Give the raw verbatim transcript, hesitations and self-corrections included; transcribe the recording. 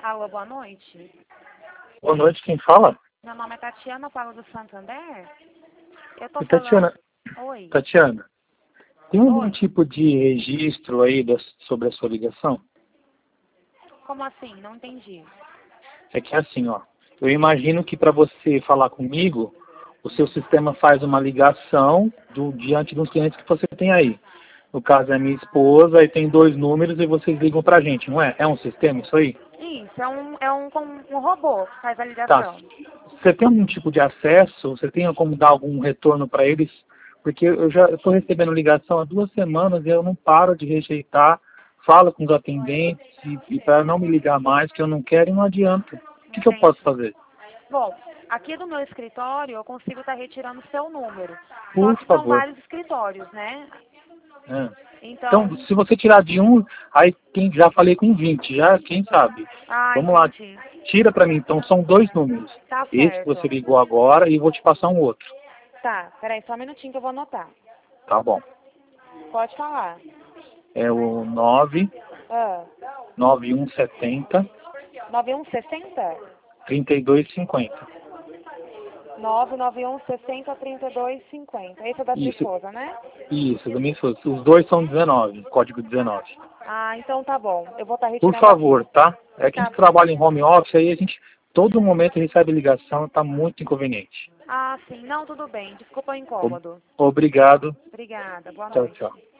Alô, boa noite. Boa noite, quem fala? Meu nome é Tatiana, falo do Santander. Eu tô E Tatiana, falando... Oi. Tatiana, tem algum Oi. tipo de registro aí das- sobre a sua ligação? Como assim? Não entendi. É que é assim, ó, eu imagino que para você falar comigo, o seu sistema faz uma ligação do, diante dos clientes que você tem aí. No caso é minha esposa, aí tem dois números e vocês ligam pra gente, não é? É um sistema isso aí? Isso, é um, é um, com- um robô que faz a Tá. ligação. Você tem algum tipo de acesso? Você tem como dar algum retorno para eles? Porque eu já estou recebendo ligação há duas semanas e eu não paro de rejeitar, falo com os atendentes e, e para não me ligar mais, que eu não quero e não adianta. O que, que eu posso Entendi. fazer? Bom, aqui do meu escritório eu consigo estar retirando o seu número. Só Por que são favor. vários escritórios, né? É. Então... Então, se você tirar de um, aí quem, já falei com vinte, já quem sabe. Ah, Vamos lá, entendi. tira para mim. Então, são dois números. Tá Esse que certo. você ligou agora e vou te passar um outro. Tá, peraí, só um minutinho que eu vou anotar. Tá bom. Pode falar. É o nove Ah, nove um sete zero nove um sessenta? trinta e dois cinquenta. nove nove um sessenta trinta e dois cinquenta. Esse é da sua Isso, esposa, né? isso, da minha esposa. Os dois são dezenove, código dezenove. Ah, então tá bom. Eu vou estar Por retirando favor, aqui. tá? É que a Tá. gente trabalha em home office, aí a gente, todo momento recebe ligação, tá muito inconveniente. Ah, sim. Não, tudo bem. Desculpa o O- incômodo. Obrigado. Obrigada. Boa Tchau, noite. tchau.